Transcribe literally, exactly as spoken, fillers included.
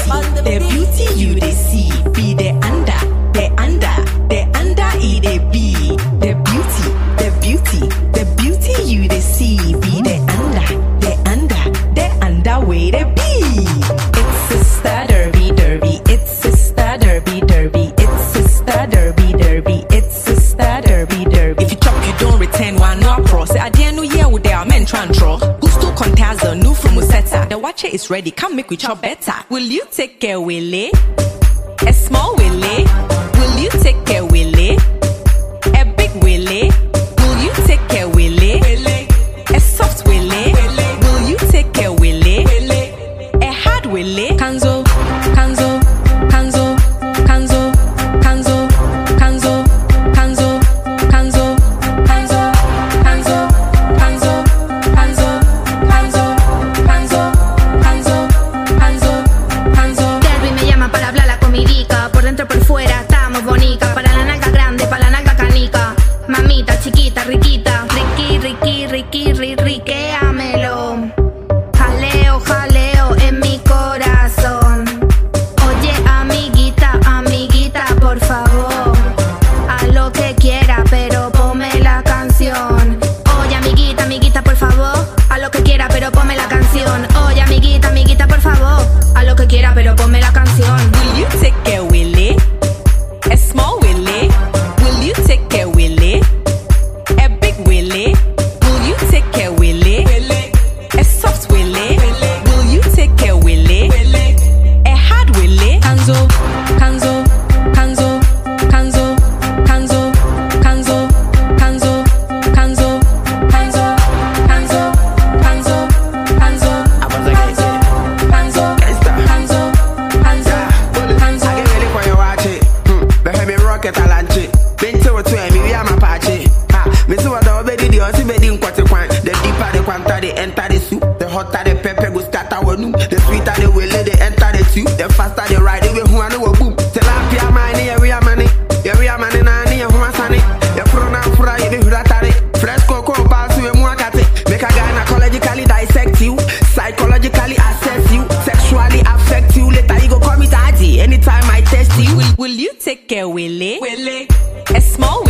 The beauty you they see be the under, the under, the under e they be. The beauty, the beauty, the beauty you they see be the under, the under, the under way they be. It's sister derby derby, it's sister derby derby, it's sister derby derby, it's sister derby derby. If you chop you don't return one no cross. I didn't know yeah with their men trantro. Gusto contaza new from Musetta. The watcher is ready, come make we chop better. Will you take care, Willie? A small Willie? Will you take care, Willie? A big Willie? Will you take care, Willie? A soft Willie? Will you take care, Willie? A hard Willie? Kanzo, Kanzo, Kanzo, Kanzo, Kanzo, Kanzo, Kanzo, Kanzo, Kanzo, Kanzo, Kanzo, Kanzo, Kanzo, Kanzo, Kanzo, Kanzo, Kanzo. Derby me llama para hablar la comidica. Por dentro por fuera estamos bonica. Para la nalga grande, para la nalga canica. Mamita, chiquita, riquita. Riqui, riqui, riqui, ri, riquéamelo. Jaleo, jaleo en mi corazón. Oye, amiguita, amiguita, por favor. Haz lo que quiera, pero ponme la canción. Oye, amiguita, amiguita, por favor. Haz lo que quiera, pero ponme la canción. Oye, amiguita, amiguita, por favor. Haz lo que quiera, pero ponme la canción. Will you take care, Willie? A small Willie? Will you take care, Willie? A big Willie? Will you take care, Willie? A soft Willie? Will you take care, Willie? A hard Willie? Kanzo, Kanzo, Kanzo, Kanzo, Kanzo, Kanzo, Kanzo, Kanzo, Kanzo, Kanzo, Kanzo, Kanzo, Kanzo, Kanzo, Kanzo, Kanzo, Kanzo. I get ready for your watch it. Hmm. But me rocket a lunch it. Been to a twin, me we are my patchy. Ha, me see what the obedi the osi bedi in kwate kwan. The deeper the quanta they enter the soup. The hotter the pepper go scatter wenu. The sweeter the will they enter the tube. The faster they ride the way who and who boom. Tilapia money, yeah we are money. Yeah we are money na ni who are sunny. The prona fura you be huratari. Fresco co pass you mu akate. Make a gynecologically dissect you, psychologically assess you, sexually affect you. Later you go call me daddy anytime I test you. Will, will you take care, Willie? Willie? A small